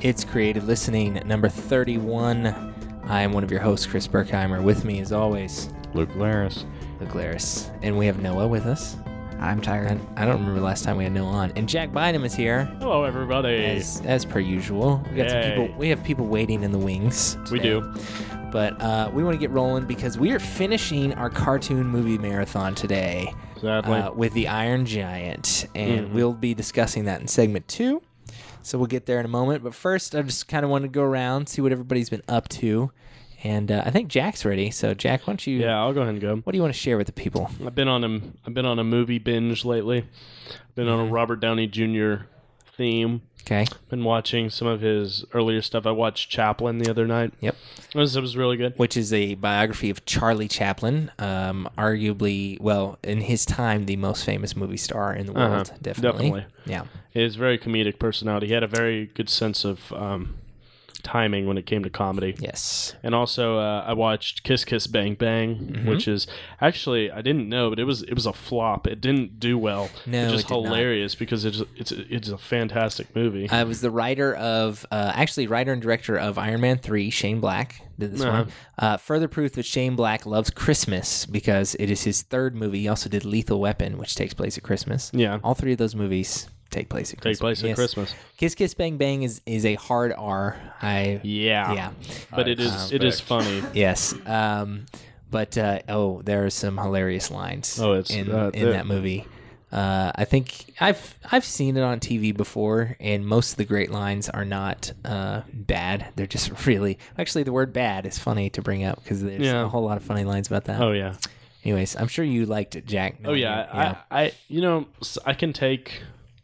It's Creative Listening, number 31. I am one of your hosts, Chris Berkheimer. With me, as always, Luke Laris. And we have Noah with us. I'm tired. I don't remember the last time we had Noah on. And Jack Bynum is here. Hello, everybody. As per usual. We have people waiting in the wings today. We do. But we want to get rolling because we are finishing our cartoon movie marathon today. Exactly. With The Iron Giant. And we'll be discussing that in segment 2. So we'll get there in a moment. But first, I just kind of want to go around, see what everybody's been up to. And I think Jack's ready. So Jack, why don't you? Yeah, I'll go ahead and go. What do you want to share with the people? I've been on a movie binge lately. Been on a Robert Downey Jr. theme. Okay. Been watching some of his earlier stuff. I watched Chaplin the other night. Yep. It was really good. Which is a biography of Charlie Chaplin, arguably, well, in his time, the most famous movie star in the world. Definitely. Yeah. His very comedic personality. He had a very good sense of timing when it came to comedy. Yes. And also, I watched Kiss Kiss Bang Bang, which is actually, I didn't know, but it was a flop. It didn't do well. No, which is it did hilarious because it's a fantastic movie. I was the writer and director of Iron Man 3. Shane Black did this one. Further proof that Shane Black loves Christmas because it is his third movie. He also did Lethal Weapon, which takes place at Christmas. Yeah. All three of those movies take place at Christmas. Christmas. Kiss Kiss Bang Bang is a hard R. Yeah. But it is funny. Yes. But there are some hilarious lines in that movie. I think I've seen it on TV before, and most of the great lines are not bad. They're just really... Actually, the word bad is funny to bring up because there's a whole lot of funny lines about that. Oh, yeah. Anyways, I'm sure you liked it, Jack. Oh, yeah. I can take...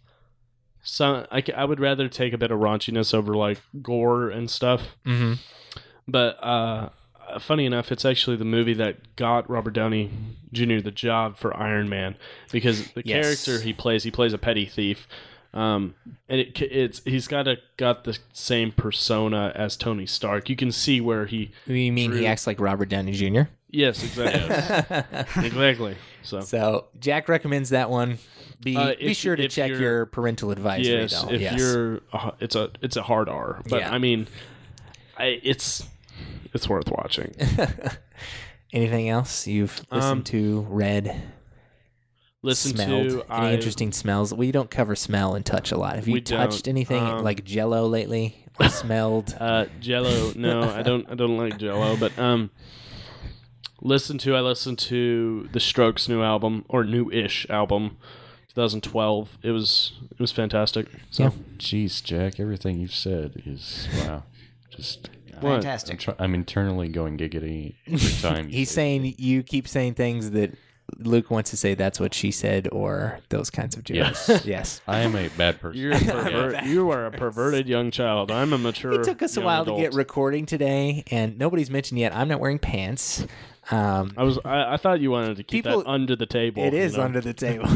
I would rather take a bit of raunchiness over like gore and stuff. Mm-hmm. But funny enough, it's actually the movie that got Robert Downey Jr. the job for Iron Man because the character he plays a petty thief, and he's got the same persona as Tony Stark. You can see where he. You mean he acts like Robert Downey Jr.? Yes, exactly. Exactly. So Jack recommends that one. Be sure to check your parental advisory. Yes, though. if you're, it's a hard R, but I mean, it's worth watching. Anything else you've listened to, read, smelled? Any interesting smells? We don't cover smell and touch a lot. Have you touched anything like Jell-O lately? Or smelled? Jell-O? No, I don't like Jell-O, but I listened to the Strokes' new album or new-ish album. 2012. It was fantastic. So, yeah. Jeez, Jack, everything you've said is wow. Just fantastic. I'm internally going giggity every time. He's saying you keep saying things that Luke wants to say. That's what she said, or those kinds of jokes. Yes. Yes. I am a bad person. You are a perverted young child. I'm a mature. It took us a while adult. to get recording today, and nobody's mentioned yet. I'm not weaing pants. I thought you wanted to keep that under the table. It is under the table.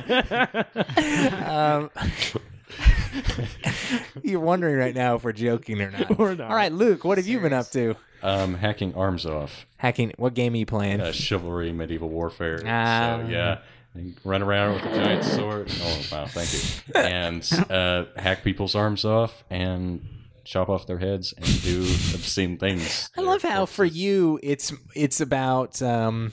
You're wondering right now if we're joking or not. We're not. All right, Luke, what have you been up to? Hacking arms off. Hacking. What game are you playing? Chivalry, medieval warfare. So yeah, and run around with a giant sword. Oh wow, thank you. And hack people's arms off and chop off their heads and do obscene things. I love how for you it's about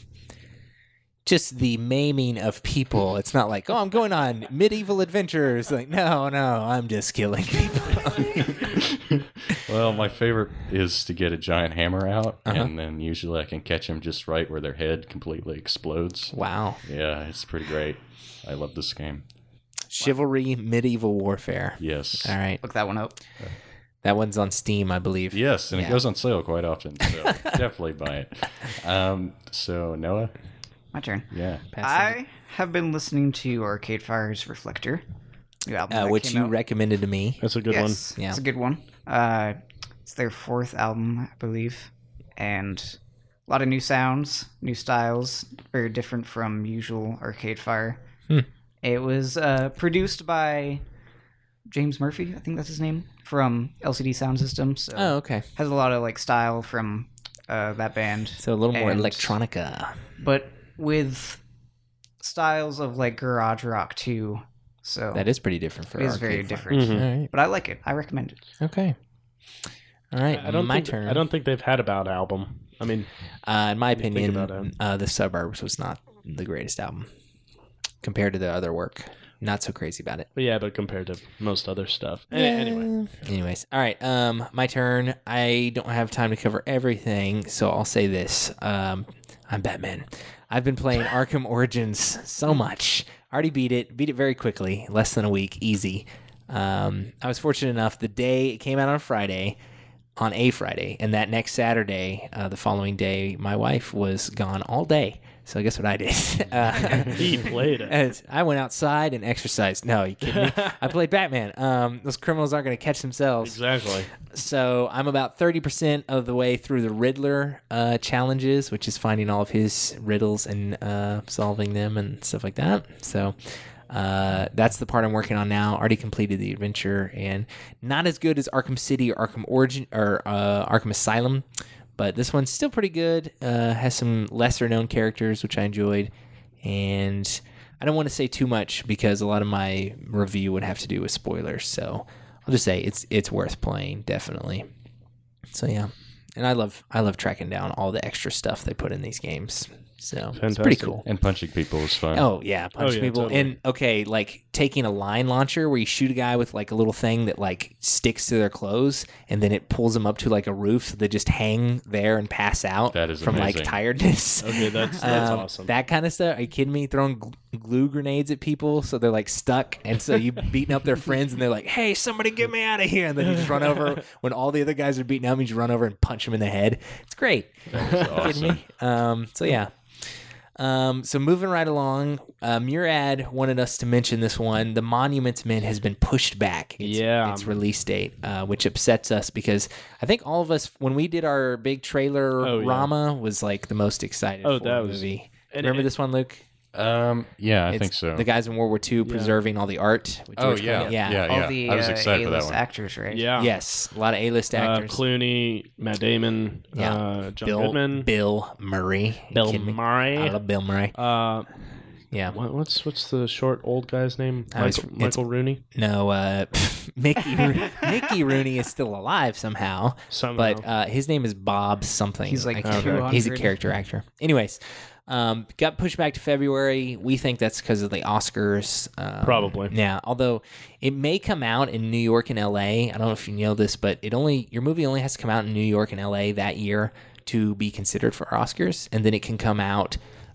just the maiming of people. It's not like, oh, I'm going on medieval adventures. Like, no, I'm just killing people. Well, my favorite is to get a giant hammer out, and then usually I can catch them just right where their head completely explodes. Wow. Yeah, it's pretty great. I love this game. Chivalry, medieval warfare. Yes. All right. Look that one up. That one's on Steam, I believe. Yes, and it goes on sale quite often, so definitely buy it. So, Noah? My turn. Yeah. I have been listening to Arcade Fire's Reflector, new album which you recommended to me. That's a good one. Yeah. It's a good one. It's their fourth album, I believe, and a lot of new sounds, new styles, very different from usual Arcade Fire. It was produced by James Murphy, I think that's his name, from LCD Sound System. So okay. Has a lot of like style from that band. So a little more electronica. But with styles of like garage rock too. So that is pretty different for it is Arcade very Fire. different. All right. But I like it. I recommend it. Okay. All right. My turn. I don't think they've had a bad album. I mean, in my opinion, The Suburbs was not the greatest album compared to the other work. Not so crazy about it. But yeah, but compared to most other stuff. Anyways. All right. My turn. I don't have time to cover everything, so I'll say this. I'm Batman. I've been playing Arkham Origins so much. Already beat it very quickly, less than a week, easy. I was fortunate enough, the day it came out on a Friday, and that next Saturday, the following day, my wife was gone all day. So guess what I did? He played it. I went outside and exercised. No, you kidding me? I played Batman. Those criminals aren't going to catch themselves. Exactly. So I'm about 30% of the way through the Riddler challenges, which is finding all of his riddles and solving them and stuff like that. So that's the part I'm working on now. Already completed the adventure, and not as good as Arkham City or Arkham Origin or Arkham Asylum. But this one's still pretty good. Has some lesser known characters, which I enjoyed. And I don't want to say too much because a lot of my review would have to do with spoilers. So I'll just say it's worth playing, definitely. So yeah. And I love tracking down all the extra stuff they put in these games. So Fantastic. It's pretty cool. And punching people is fun. Oh yeah, punching people. Totally. And okay, like taking a line launcher where you shoot a guy with like a little thing that like sticks to their clothes, and then it pulls them up to like a roof, so they just hang there and pass out that is from amazing. like tiredness. Okay, that's awesome. That kind of stuff. Are you kidding me? Throwing glue grenades at people so they're like stuck, and so you beating up their friends, and they're like, "Hey, somebody get me out of here!" And then you just run over when all the other guys are beating up. You just run over and punch them in the head. It's great. That is awesome. Kidding me? So yeah. So moving right along, Murad wanted us to mention this one. The Monuments Men has been pushed back. Its release date, which upsets us because I think all of us, when we did our big trailer Rama, was like the most excited for the movie. Remember this one, Luke? Yeah, I think so. The guys in World War II preserving all the art. All the I was excited for that A-list one. actors, right? Yeah. Yes, a lot of A-list actors. Clooney, Matt Damon, John Goodman, Bill Murray. Bill Murray. I love Bill Murray. Yeah. What's the short old guy's name? Michael Rooney? No, Mickey Rooney is still alive somehow. But his name is Bob something. He's like he's a character actor. Anyways, got pushed back to February. We think that's because of the Oscars. Probably. Yeah, although it may come out in New York and LA. I don't know if you know this, but your movie only has to come out in New York and LA that year to be considered for Oscars, and then it can come out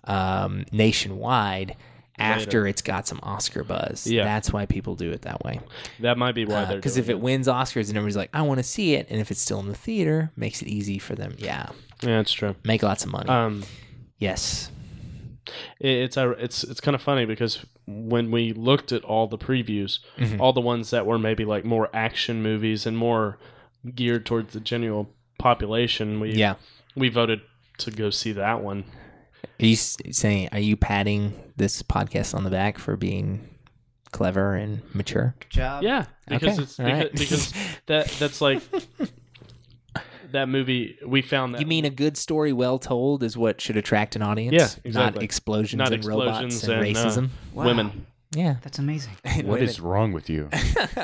nationwide after it's got some Oscar buzz. Yeah. That's why people do it that way. That might be why they're because if it wins Oscars and everybody's like, I want to see it, and if it's still in the theater, makes it easy for them. Yeah, that's true. Make lots of money. Yes. It's kind of funny because when we looked at all the previews, all the ones that were maybe like more action movies and more geared towards the general population, we voted to go see that one. Are you patting this podcast on the back for being clever and mature? Good job. Yeah, because Okay. because that's like that movie. We found that. You mean a good story well told is what should attract an audience? Yeah, exactly. Not explosions and robots and racism. Wow. Women. Yeah, That's amazing. What is wrong with you?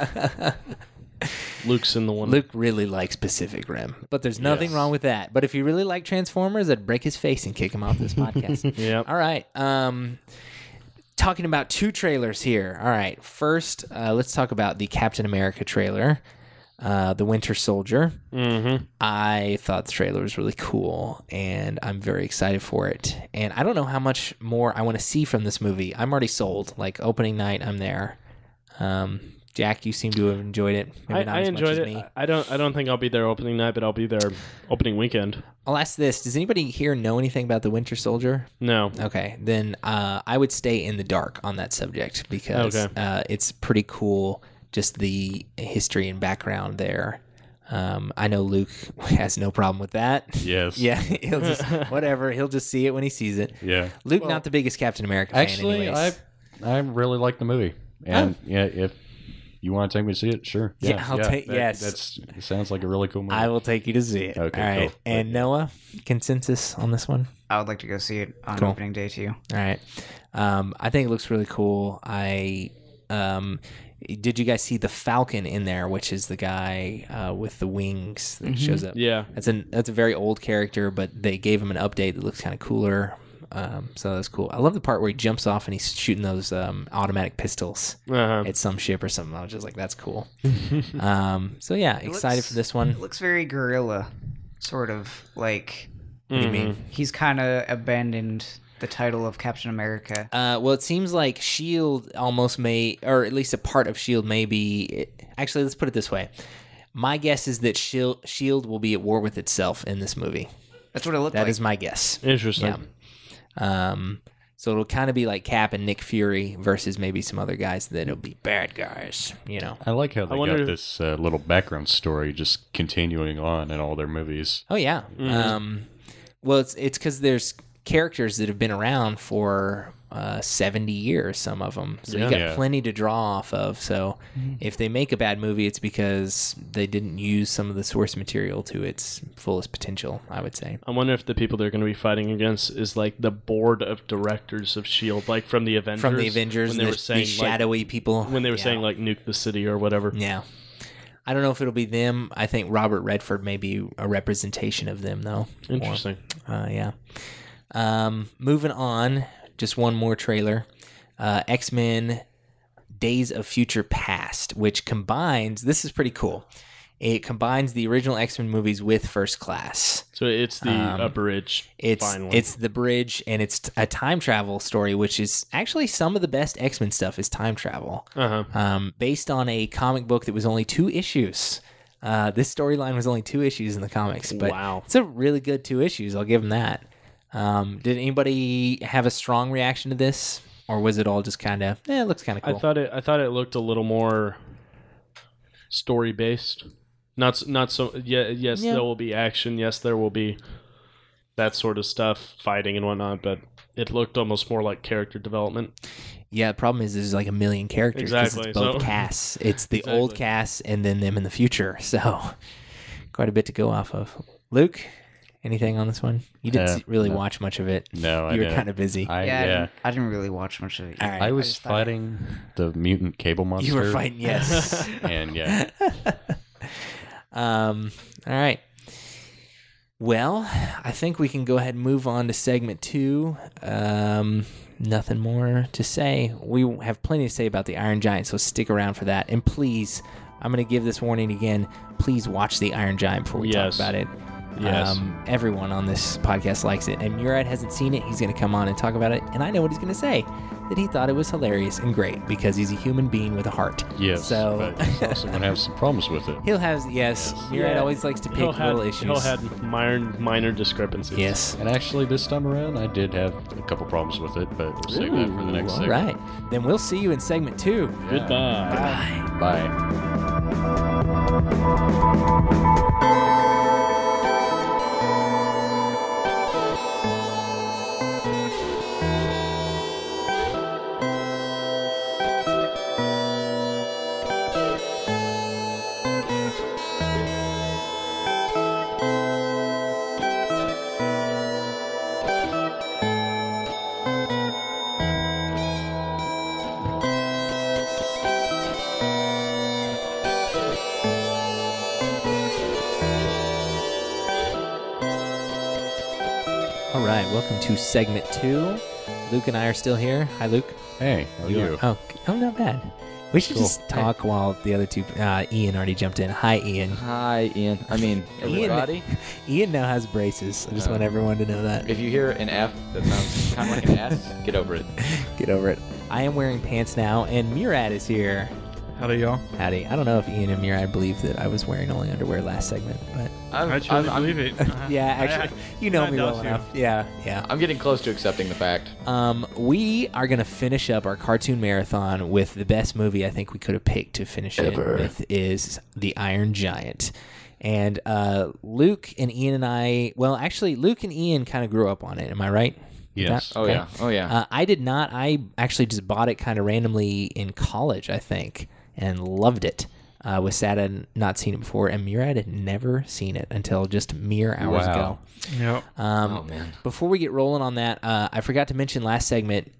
Luke's in the one. Luke really likes Pacific Rim, but there's nothing wrong with that. But if you really like Transformers, I'd break his face and kick him off this podcast. Yeah. All right. Talking about two trailers here. All right. First, let's talk about the Captain America trailer, The Winter Soldier. Mm-hmm. I thought the trailer was really cool, and I'm very excited for it. And I don't know how much more I want to see from this movie. I'm already sold. Like, opening night, I'm there. Jack, you seem to have enjoyed it. Maybe not I as enjoyed much it. as me. I don't think I'll be there opening night, but I'll be there opening weekend. I'll ask this. Does anybody here know anything about the Winter Soldier? No. Okay. Then I would stay in the dark on that subject because it's pretty cool, just the history and background there. I know Luke has no problem with that. Yes. Yeah, he'll just, whatever. He'll just see it when he sees it. Yeah. Luke, not the biggest Captain America fan Actually, anyways. I really like the movie. And if you want to take me to see it, sure. Yeah, I'll take. Yes, it sounds like a really cool movie. I will take you to see it. Okay, all right. cool. And Noah, consensus on this one? I would like to go see it on Cool. opening day too. All right. I think it looks really cool. I Did you guys see the Falcon in there, which is the guy with the wings that shows up? Yeah. That's a very old character, but they gave him an update that looks kind of cooler. So that's cool. I love the part where he jumps off and he's shooting those automatic pistols at some ship or something. I was just like, that's cool. So yeah, excited for this one. It looks very guerrilla, sort of like. What do you mean? He's kind of abandoned the title of Captain America. Well, it seems like S.H.I.E.L.D. almost may, or at least a part of S.H.I.E.L.D. may be... Actually, let's put it this way. My guess is that S.H.I.E.L.D. will be at war with itself in this movie. That's what it looked like. That is my guess. Interesting. Yeah. So it'll kind of be like Cap and Nick Fury versus maybe some other guys that will be bad guys, you know. I like how they got this little background story just continuing on in all their movies. Oh, yeah. Well, it's because there's characters that have been around for 70 years, some of them. So you got plenty to draw off of. So if they make a bad movie, it's because they didn't use some of the source material to its fullest potential, I would say. I wonder if the people they're going to be fighting against is like the board of directors of S.H.I.E.L.D., like from the Avengers. From the Avengers, when they were saying shadowy people. When they were saying like nuke the city or whatever. Yeah. I don't know if it'll be them. I think Robert Redford may be a representation of them, though. Interesting. Yeah. Moving on, just one more trailer. X-Men Days of Future Past, which combines, this is pretty cool. It combines the original X-Men movies with First Class. So it's the bridge. It's the bridge, and it's a time travel story, which is actually some of the best X-Men stuff is time travel. Based on a comic book that was only 2 issues. This storyline was only 2 issues in the comics, but it's a really good 2 issues. I'll give them that. Did anybody have a strong reaction to this, or was it all just kind of, it looks kind of cool? I thought it looked a little more story based. Not so. Yes, there will be action. Yes, there will be that sort of stuff, fighting and whatnot. But it looked almost more like character development. Yeah, the problem is there's like a million characters. Exactly. It's both casts. It's the old cast and then them in the future. So quite a bit to go off of. Luke, anything on this one? You didn't really watch much of it. No, you were kind of busy. I didn't really watch much of it. Right. I was fighting the mutant cable monster. You were fighting, yes. And yeah. All right. Well, I think we can go ahead and move on to segment 2. Nothing more to say. We have plenty to say about the Iron Giant, so stick around for that. And please, I'm going to give this warning again. Please watch the Iron Giant before we talk about it. Yes. Everyone on this podcast likes it. And Murad hasn't seen it. He's going to come on and talk about it. And I know what he's going to say. That he thought it was hilarious and great because he's a human being with a heart. Yes. So but he's also going to have some problems with it. He'll have, Murad always likes to pick little issues. He'll have minor discrepancies. Yes. And actually, this time around, I did have a couple problems with it, but we'll save that for the next segment. All right. Then we'll see you in segment 2. Yeah. Goodbye. Bye. All right, welcome to segment 2. Luke and I are still here. Hi, Luke. Hey, how are you? Oh, not bad. We should just talk while the other two. Ian already jumped in. Hi, Ian. Hi, Ian. I mean, everybody. Ian now has braces. I just want everyone to know that. If you hear an F that sounds kind of like an S, get over it. Get over it. I am wearing pants now, and Murad is here. Howdy, y'all. Howdy. I don't know if Ian and Murad believe that I was wearing only underwear last segment, but I truly believe it. yeah, actually, you know me well enough. Yeah. I'm getting close to accepting the fact. We are going to finish up our cartoon marathon with the best movie I think we could have picked to finish it with is The Iron Giant. And Luke and Ian and I, well, actually, Luke and Ian kind of grew up on it. Am I right? Yes. Okay. Oh, yeah. I did not. I actually just bought it kind of randomly in college, I think, and loved it. Was sad I had not seen it before, and Murad had never seen it until just mere hours ago. Yep. Oh, man. Before we get rolling on that, I forgot to mention last segment,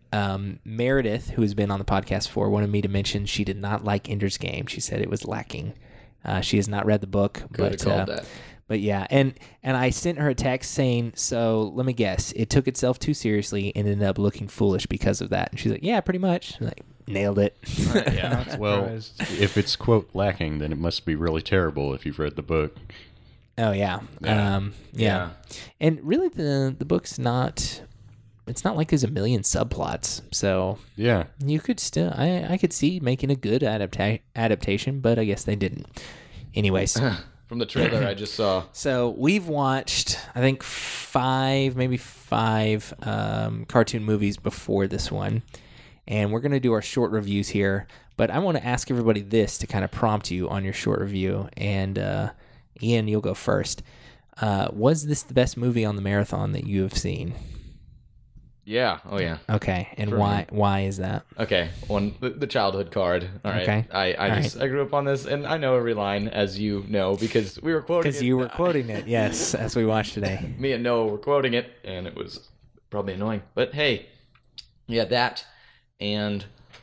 Meredith, who has been on the podcast before, wanted me to mention she did not like Ender's Game. She said it was lacking. She has not read the book, but yeah, and I sent her a text saying, so let me guess, it took itself too seriously and ended up looking foolish because of that. And she's like, yeah, pretty much. I'm like, nailed it. Yeah. Well, if it's quote lacking, then it must be really terrible if you've read the book. Oh yeah. Yeah. And really, the book's not. It's not like there's a million subplots, so yeah, you could still. I could see making a good adaptation, but I guess they didn't. Anyways, from the trailer I just saw. So we've watched, I think, maybe five cartoon movies before this one, and we're gonna do our short reviews here. But I want to ask everybody this to kind of prompt you on your short review, and Ian, you'll go first. Was this the best movie on the marathon that you have seen? Yeah. Oh, yeah. Okay. And why is that? Okay. The childhood card. All right. Okay. I grew up on this, and I know every line, as you know, because we were quoting it. Because you were quoting it, yes, as we watched today. Me and Noah were quoting it, and it was probably annoying. But hey, yeah, that, and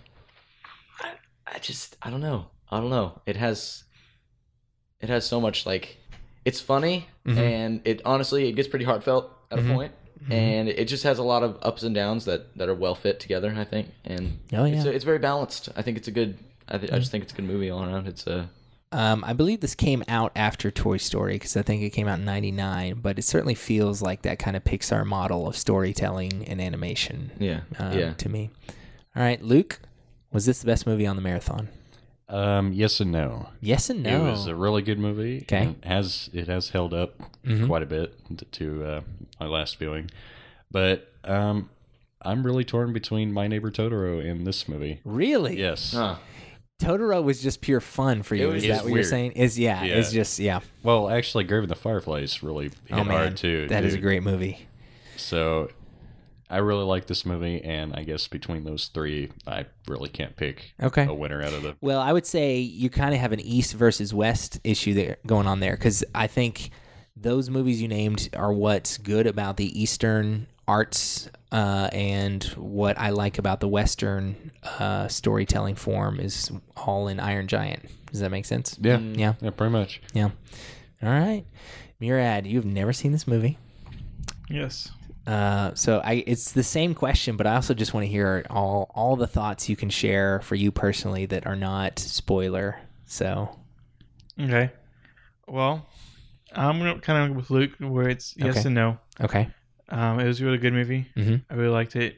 I don't know. It has so much, like, it's funny, and it honestly, it gets pretty heartfelt at a point. And it just has a lot of ups and downs that are well fit together, I think. And it's very balanced. I think it's a good. I just think it's a good movie all around. It's a. I believe this came out after Toy Story because I think it came out in '99. But it certainly feels like that kind of Pixar model of storytelling and animation. Yeah. To me. All right, Luke, was this the best movie on the marathon? Yes and no. Yes and no. It was a really good movie. Okay. It has held up quite a bit to my last viewing, but I'm really torn between My Neighbor Totoro and this movie. Really? Yes. Huh. Totoro was just pure fun for you. Is that what you're saying? It's just Well, actually, Grave of the Fireflies really hit hard too. That is a great movie. So I really like this movie, and I guess between those three, I really can't pick a winner out of the... Well, I would say you kind of have an East versus West issue there going on there, because I think those movies you named are what's good about the Eastern arts, and what I like about the Western storytelling form is all in Iron Giant. Does that make sense? Yeah. Yeah, pretty much. Yeah. All right. Murad, you've never seen this movie? Yes. So it's the same question, but I also just want to hear all the thoughts you can share for you personally that are not spoiler. So, okay. Well, I'm gonna kind of go with Luke, where it's yes and no. Okay. It was a really good movie. Mm-hmm. I really liked it,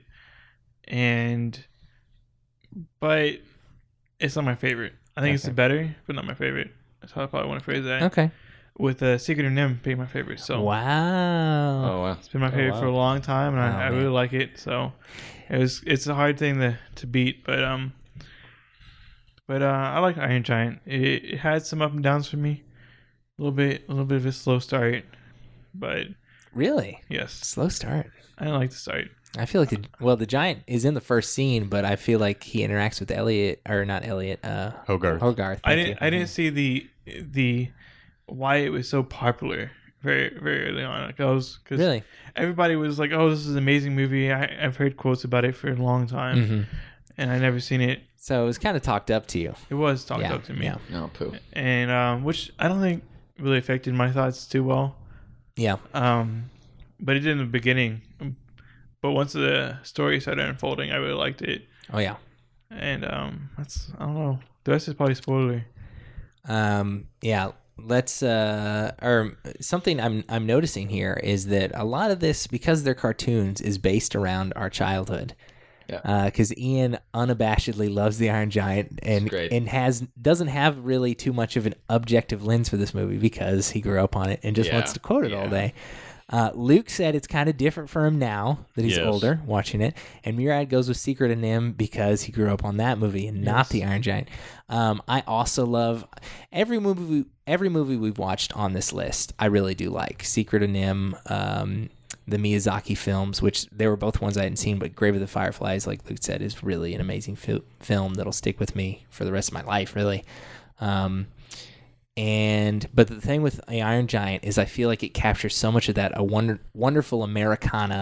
but it's not my favorite. I think it's better, but not my favorite. That's how I probably want to phrase that. Okay. With Secret of NIMH being my favorite. So wow. Oh wow. It's been my favorite for a long time, and I really like it. So it's a hard thing to beat, but I like Iron Giant. It had some up and downs for me. A little bit of a slow start, but really, yes, slow start. I didn't like the start. I feel like the giant is in the first scene, but I feel like he interacts with Hogarth. Hogarth. I didn't see the why it was so popular very, very early on. Like really, everybody was like, "Oh, this is an amazing movie." I've heard quotes about it for a long time, and I never seen it. So it was kind of talked up to you. It was talked up to me. Yeah. No poo. And which I don't think really affected my thoughts too well. Yeah. But it did in the beginning. But once the story started unfolding, I really liked it. Oh yeah. And that's, I don't know. The rest is probably spoiler. Yeah. Let's or something I'm noticing here is that a lot of this, because they're cartoons, is based around our childhood. Yeah. Because Ian unabashedly loves the Iron Giant and doesn't have really too much of an objective lens for this movie because he grew up on it and just wants to quote it all day. Luke said it's kind of different for him now that he's older watching it, and Murad goes with Secret of NIMH because he grew up on that movie and not the Iron Giant. I also love every movie we've watched on this list. I really do like Secret of NIMH, the Miyazaki films, which they were both ones I hadn't seen, but Grave of the Fireflies, like Luke said, is really an amazing film that'll stick with me for the rest of my life, really. But the thing with the Iron Giant is I feel like it captures so much of that wonderful Americana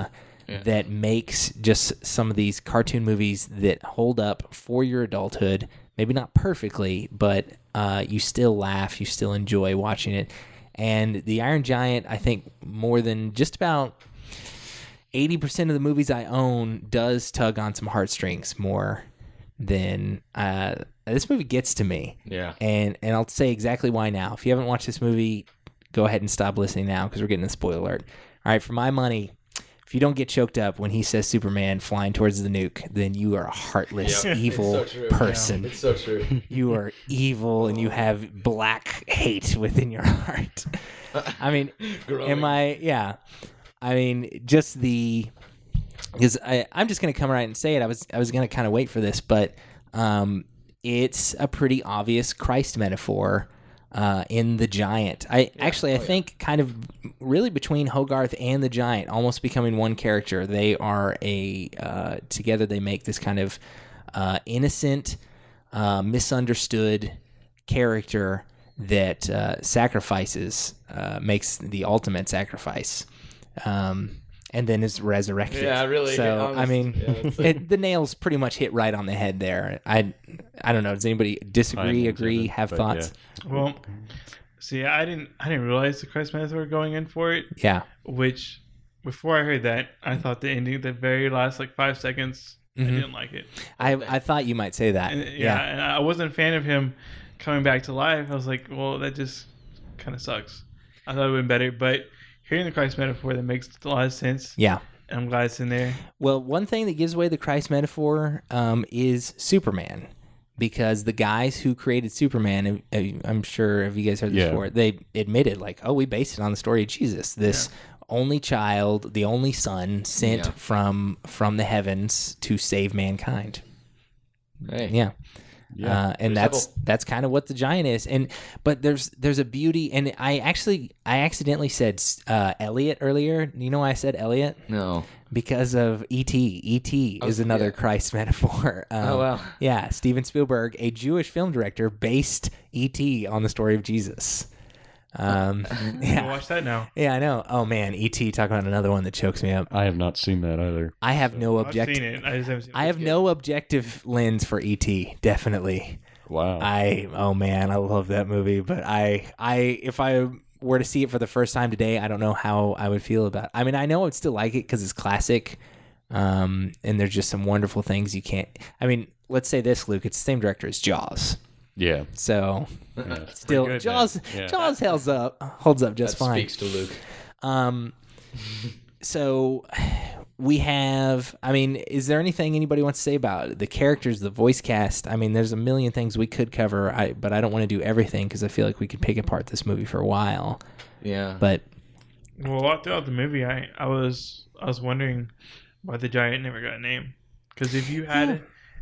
that makes just some of these cartoon movies that hold up for your adulthood. Maybe not perfectly, but you still laugh, you still enjoy watching it. And The Iron Giant, I think more than just about 80% of the movies I own does tug on some heartstrings more than this movie gets to me. Yeah. And I'll say exactly why now. If you haven't watched this movie, go ahead and stop listening now because we're getting a spoiler alert. All right, for my money, if you don't get choked up when he says Superman flying towards the nuke, then you are a heartless, evil person. Yeah, it's so true. You are evil and you have black hate within your heart. I mean, just the... Because I'm just going to come right and say it. I was going to kind of wait for this, but it's a pretty obvious Christ metaphor in the Giant. I think kind of really between Hogarth and the Giant, almost becoming one character. They are together. They make this kind of innocent, misunderstood character that sacrifices, makes the ultimate sacrifice. And then is resurrected. Yeah, really. So, the nails pretty much hit right on the head there. I don't know. Does anybody disagree, agree, have thoughts? Yeah. Well, see, I didn't realize the Christ metaphor were going in for it. Yeah. Which, before I heard that, I thought the ending, the very last 5 seconds, I didn't like it. I thought you might say that. And I wasn't a fan of him coming back to life. I was like, well, that just kind of sucks. I thought it would have been better, but hearing the Christ metaphor, that makes a lot of sense. Yeah. And I'm glad it's in there. Well, one thing that gives away the Christ metaphor is Superman. Because the guys who created Superman, I'm sure, have you guys heard this before? They admitted, we based it on the story of Jesus. This only child, the only son sent from the heavens to save mankind. Hey. Yeah. And that's kind of what the Giant is. But there's a beauty, and I accidentally said Elliot earlier. You know why I said Elliot? No. Because of E.T. E.T. is another Christ metaphor. Oh, wow. Yeah, Steven Spielberg, a Jewish film director, based E.T. on the story of Jesus. Watch that now. Yeah, I know. Oh man, E.T. talk about another one that chokes me up. I have not seen that either. I have no objective. I've seen it. I just haven't seen it. I have no objective lens for E.T. Definitely. Wow. I love that movie, but if I were to see it for the first time today, I don't know how I would feel about it. I mean, I know I'd still like it because it's classic, and there's just some wonderful things you can't. I mean, let's say this, Luke. It's the same director as Jaws. Yeah. So still, good, Jaws holds up just fine. Speaks to Luke. So we have. I mean, is there anything anybody wants to say about it? The characters, the voice cast? I mean, there's a million things we could cover. But I don't want to do everything because I feel like we could pick apart this movie for a while. Yeah. But all throughout the movie, I was wondering why the Giant never got a name. Because if you had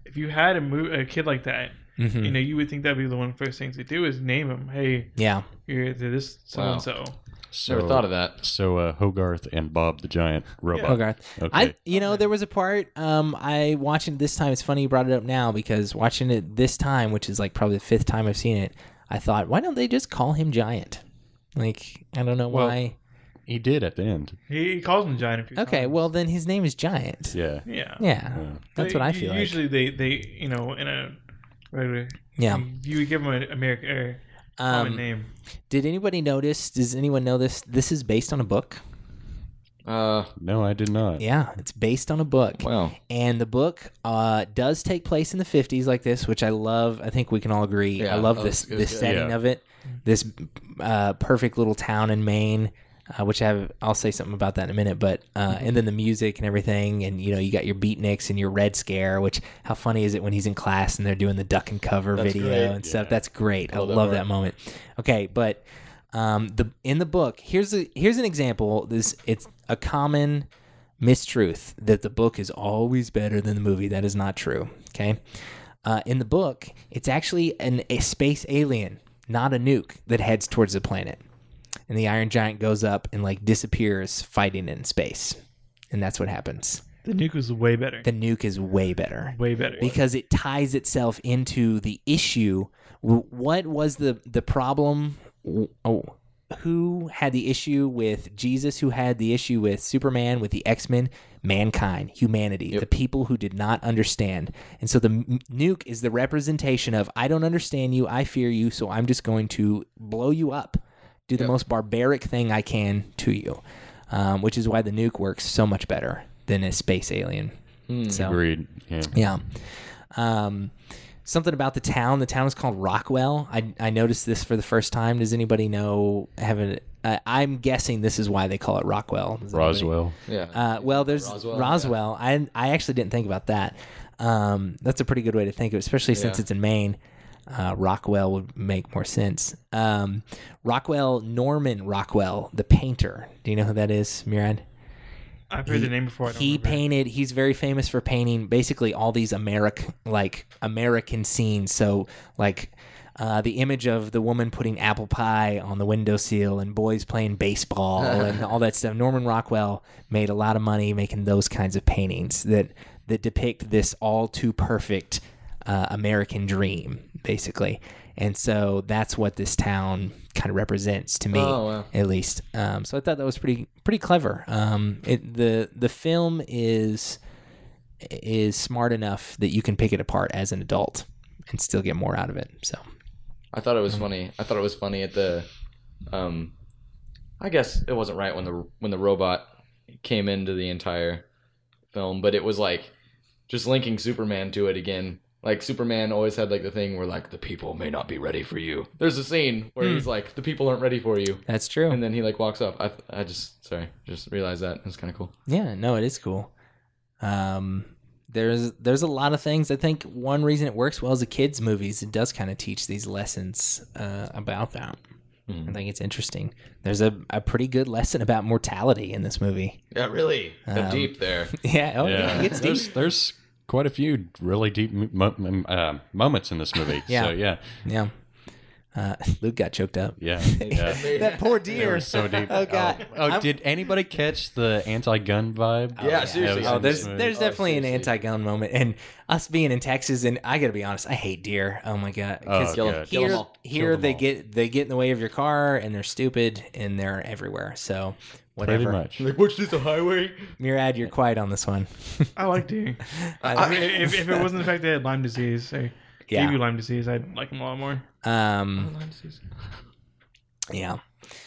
a kid like that. Mm-hmm. You would think that'd be the one first thing to do is name him. Hey, you're this so and so. Never thought of that. So Hogarth and Bob the Giant Robot. Hogarth. Okay. There was a part I watching it this time. It's funny you brought it up now because watching it this time, which is probably the 5th time I've seen it, I thought, why don't they just call him Giant? I don't know why. He did at the end. He calls him Giant a few times. Okay, well then his name is Giant. Yeah. That's what I feel. Usually they in a regular. Yeah. You would give him a common name. Did anybody notice? Does anyone know this? This is based on a book. No, I did not. Yeah, it's based on a book. Wow. And the book does take place in the 50s like this, which I love. I think we can all agree. Yeah, I love this setting of it. This perfect little town in Maine. Which I'll say something about that in a minute, but and then the music and everything, and you got your beatniks and your Red Scare. Which how funny is it when he's in class and they're doing the duck and cover video and stuff? That's great. I love that moment. Okay, but in the book, here's an example. It's a common mistruth that the book is always better than the movie. That is not true. Okay, in the book, it's actually a space alien, not a nuke, that heads towards the planet. And the Iron Giant goes up and disappears fighting in space. And that's what happens. The nuke is way better. The nuke is way better. Way better. Because it ties itself into the issue. What was the problem? who had the issue with Jesus, who had the issue with Superman, with the X-Men? Mankind, humanity, the people who did not understand. And so the nuke is the representation of, I don't understand you, I fear you, so I'm just going to blow you up, do the most barbaric thing I can to you, which is why the nuke works so much better than a space alien. So, agreed. Yeah. Something about the town. The town is called Rockwell. I noticed this for the first time. Does anybody know? I'm guessing this is why they call it Rockwell. Roswell. Yeah. Well, there's Roswell. Yeah. I actually didn't think about that. That's a pretty good way to think of it, especially since it's in Maine. Rockwell would make more sense. Norman Rockwell, the painter. Do you know who that is, Murad? I've heard the name before. He's very famous for painting basically all these American scenes. So like the image of the woman putting apple pie on the windowsill and boys playing baseball and all that stuff. Norman Rockwell made a lot of money making those kinds of paintings that depict this all too perfect American dream, basically. And so that's what this town kind of represents to me, at least. So I thought that was pretty clever. The film is smart enough that you can pick it apart as an adult and still get more out of it. So I thought it was funny. I thought it was funny at the, I guess it wasn't right when the robot came into the entire film, but it was like just linking Superman to it again. Like, Superman always had, like, the thing where, like, the people may not be ready for you. There's a scene where he's like, the people aren't ready for you. That's true. And then he, like, walks off. I just realized that. It's kind of cool. Yeah, no, it is cool. There's a lot of things. I think one reason it works well is a kids' movies. It does kind of teach these lessons about that. I think it's interesting. There's a pretty good lesson about mortality in this movie. Yeah, really. Deep there. Yeah, it gets deep. There's quite a few really deep moments in this movie. Yeah. So, yeah. Luke got choked up. Yeah. That poor deer. They were so deep. Oh, God. Did anybody catch the anti-gun vibe? Yeah, seriously. There's definitely an anti-gun moment. And us being in Texas, and I got to be honest, I hate deer. Oh, my God. Because here they get in the way of your car, and they're stupid, and they're everywhere. So whatever. Pretty much. Like, what's this, a highway? Murad, you're quiet on this one. I like deer. I mean, if it wasn't the fact they had Lyme disease, gave you Lyme disease, I'd like them a lot more. Lyme disease. Yeah.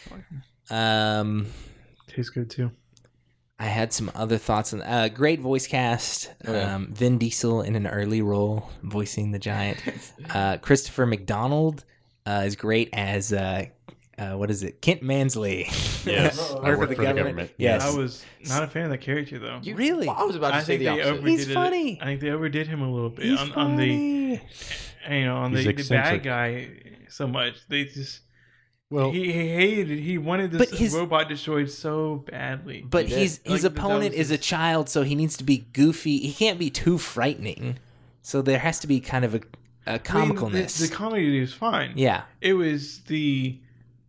Tastes good too. I had some other thoughts on great voice cast. Vin Diesel in an early role voicing the giant. Christopher McDonald is great as what is it? Kent Mansley. Yes. Work for the government. Yes. I was not a fan of that character though. Really? I was about to say the opposite. He's funny. I think they overdid him a little bit He's on the He's bad guy so much. They just he wanted this robot destroyed so badly. But his opponent is a child, so he needs to be goofy. He can't be too frightening. So there has to be kind of a comicalness. The comedy was fine. Yeah. It was the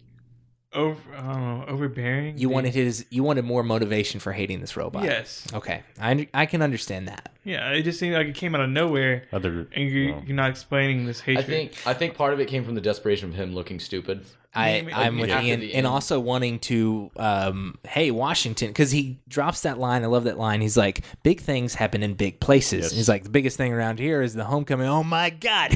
overbearing. You wanted more motivation for hating this robot. Yes. Okay. I can understand that. Yeah, it just seemed like it came out of nowhere. And you're not explaining this hatred. I think part of it came from the desperation of him looking stupid. I'm with Ian, and also wanting to, hey, Washington, because he drops that line. I love that line. He's like, big things happen in big places. Yes. And he's like, the biggest thing around here is the homecoming. Oh my God.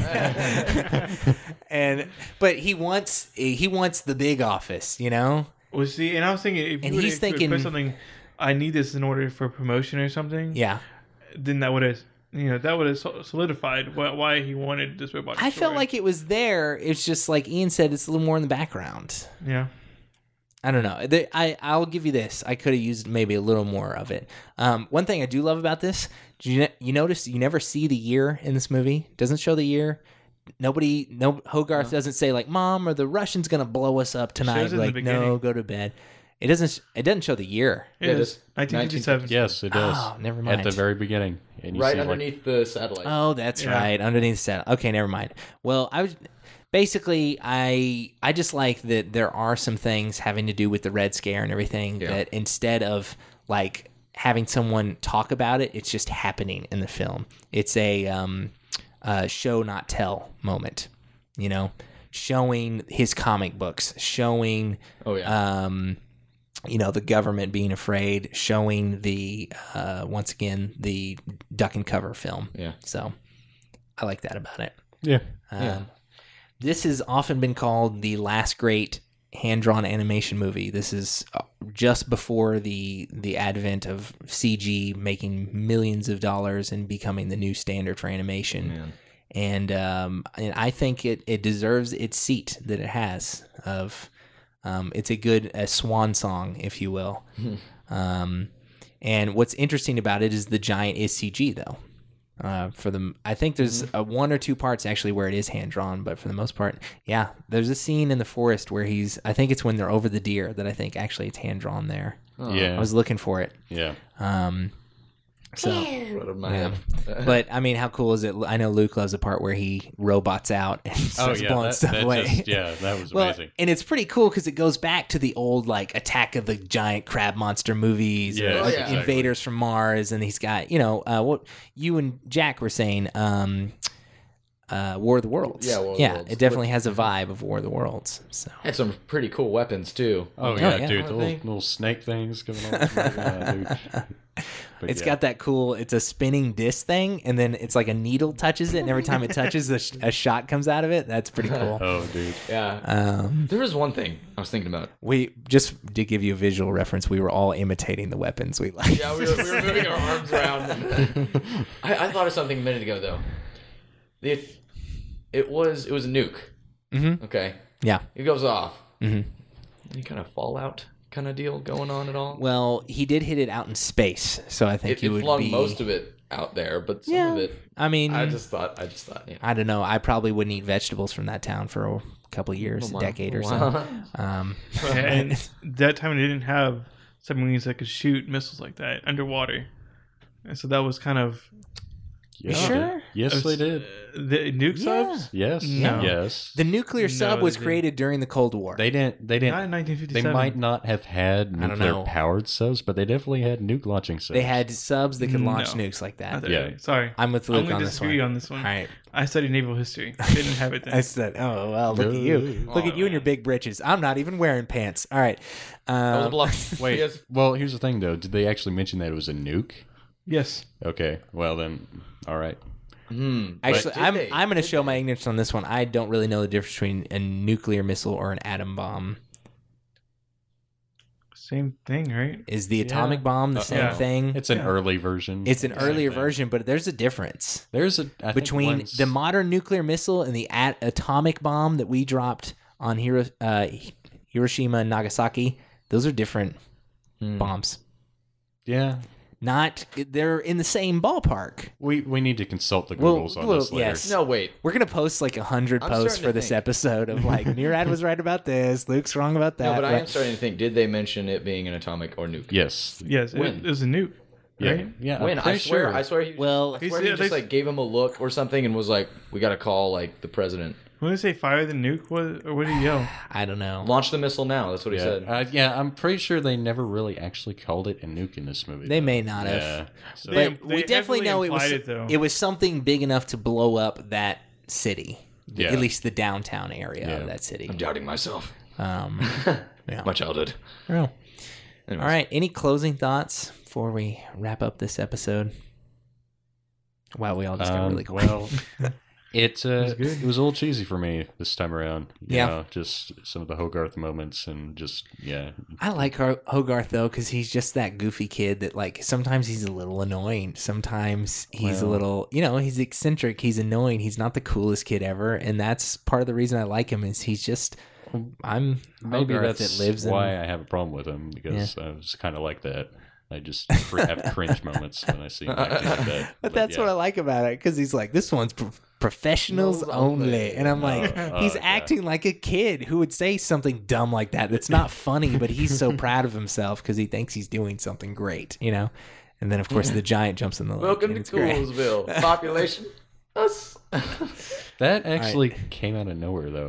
But he wants the big office, you know? Well, see, and I was thinking, if you would put something, I need this in order for promotion or something. Yeah. Then that would have solidified why he wanted this robot. I felt like it was there. It's just like Ian said, it's a little more in the background. Yeah. I don't know. I'll give you this. I could have used maybe a little more of it. One thing I do love about this, you notice you never see the year in this movie. It doesn't show the year. Hogarth doesn't say like, "Mom, are the Russians gonna blow us up tonight?" Like, no, go to bed. It doesn't show the year. It is 1957. Yes, it does. Oh, never mind. At the very beginning, and right underneath the satellite. Oh, that's right, underneath the satellite. Okay, never mind. Well, I just like that there are some things having to do with the Red Scare and everything that instead of like having someone talk about it, it's just happening in the film. It's a show not tell moment, you know. showing his comic books, showing the government being afraid, showing the once again the duck and cover film. Yeah. So I like that about it. Yeah. This has often been called the last great hand-drawn animation movie. This is just before the advent of CG making millions of dollars and becoming the new standard for animation. And I think it deserves its seat that it has. It's a swan song, if you will. And what's interesting about it is the giant is CG though. I think there's one or two parts actually where it is hand drawn, but for the most part, there's a scene in the forest where I think it's when they're over the deer that I think actually it's hand drawn there. Yeah, I was looking for it. Yeah. But I mean, how cool is it? I know Luke loves the part where he robots out and starts blowing stuff away. That was amazing. And it's pretty cool because it goes back to the old like Attack of the Giant Crab Monster movies, Invaders from Mars, and he's got what you and Jack were saying, War of the Worlds. Yeah, War of the Worlds. It definitely has a vibe of War of the Worlds. So had some pretty cool weapons too. Oh yeah, dude, the little snake things going on. Dude. It's got that cool, it's a spinning disc thing, and then it's like a needle touches it, and every time it touches, a shot comes out of it. That's pretty cool. Oh, dude. Yeah. There was one thing I was thinking about. We, just to give you a visual reference, we were all imitating the weapons we like. Yeah, we were moving our arms around. I thought of something a minute ago, though. It was a nuke. Mm-hmm. Okay. Yeah. It goes off. Mm-hmm. Any kind of fallout kind of deal going on at all? Well, he did hit it out in space, so I think it would flung most of it out there, but some of it. I mean, I just thought. Yeah. I don't know. I probably wouldn't eat vegetables from that town for a couple of years, a decade or so. And that time they didn't have submarines that could shoot missiles like that underwater, and so that was kind of. Yeah, sure? Yes, they did. The nuke subs? Yes. No. Yes. The nuclear sub was created during the Cold War. They didn't. Not in 1957. They might not have had nuclear-powered subs, but they definitely had nuke launching subs. They had subs that could launch nukes like that. Yeah. Sorry. I'm with Luke on this one. On this one. All right. I studied naval history. I didn't have it then. I said, oh, well, look at you. Look at you and your big britches. I'm not even wearing pants. All right. That was a bluff. Wait. Well, here's the thing, though. Did they actually mention that it was a nuke? Yes. Okay. Well, then, all right. Actually, I'm going to show my ignorance on this one. I don't really know the difference between a nuclear missile or an atom bomb. Same thing, right? Is the atomic bomb the same thing? It's an early version. It's an earlier version, but there's a difference. There's between the modern nuclear missile and the atomic bomb that we dropped on Hiroshima and Nagasaki. Those are different bombs. Yeah. They're in the same ballpark. We need to consult the Googles on this later. Yes. No, wait. We're going to post like 100 posts for this episode of like, Murad was right about this, Luke's wrong about that. No, but I am starting to think, did they mention it being an atomic or nuke? Yes. Yes, it was a nuke. Right? Yeah. When? I swear he just like gave him a look or something and was like, we got to call like the president. When they say fire the nuke, what did he yell? I don't know. Launch the missile now. That's what he said. I'm pretty sure they never really actually called it a nuke in this movie. They may not have. Yeah. So. But we definitely know it was something big enough to blow up that city. Yeah. At least the downtown area of that city. I'm doubting myself. My childhood. All right. Any closing thoughts before we wrap up this episode? Wow, we all just got really quiet. Well, it was a little cheesy for me this time around. You know, just some of the Hogarth moments and just, I like Hogarth, though, because he's just that goofy kid that, like, sometimes he's a little annoying. Sometimes he's a little, he's eccentric. He's annoying. He's not the coolest kid ever. And that's part of the reason I like him is he's just, maybe Hogarth that's that lives why I have a problem with him, because I was kind of like that. I just have cringe moments when I see him acting like that. But that's what I like about it, because he's like, this one's professionals only. And I'm like, he's acting like a kid who would say something dumb like that. That's not funny, but he's so proud of himself because he thinks he's doing something great, And then, of course, the giant jumps in the lake. Welcome to Coolsville. Population, us. That actually came out of nowhere, though.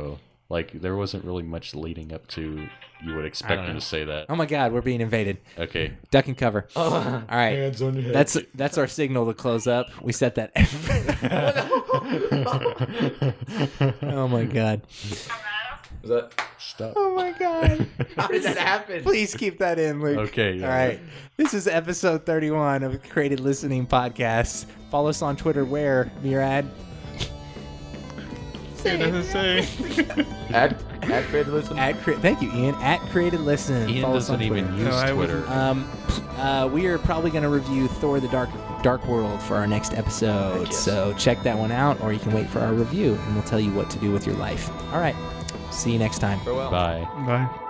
Like, there wasn't really much leading up to you would expect him to say that. Oh my God, we're being invaded. Okay. Duck and cover. All right. Hands on your head. That's our signal to close up. We set that. Oh my God. Is that? Stop. Oh my God. How did that happen? Please keep that in, Luke. Okay. All right. This is episode 31 of Created Listening Podcast. Follow us on Twitter where, Murad? It doesn't say. At Created Listen. Thank you, Ian. At Created Listen. Ian Follow us doesn't on Twitter. even use Twitter. We are probably going to review Thor: The Dark World for our next episode. Yes. So check that one out, or you can wait for our review, and we'll tell you what to do with your life. All right. See you next time. Farewell. Bye. Bye.